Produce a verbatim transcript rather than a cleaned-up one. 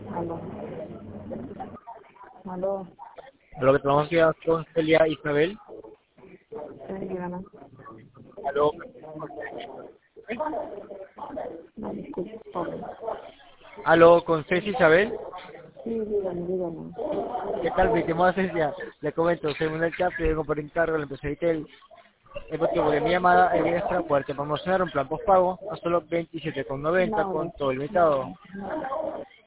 Aló. Aló. Lo que tenemos que hacer con Celia Isabel. Sí, dígame. Aló. No me escucho. Pobre. Aló, con Ceci Isabel. Sí, dígame, dígame. ¿Qué tal? Me llamo Cecia. Le comento, soy Manuel Capri, vengo por encargo de la empresa Vitel. El motivo de mi llamada es extra porque promocionar un plan postpago a solo veintisiete con noventa No, con no, todo no, limitado. no.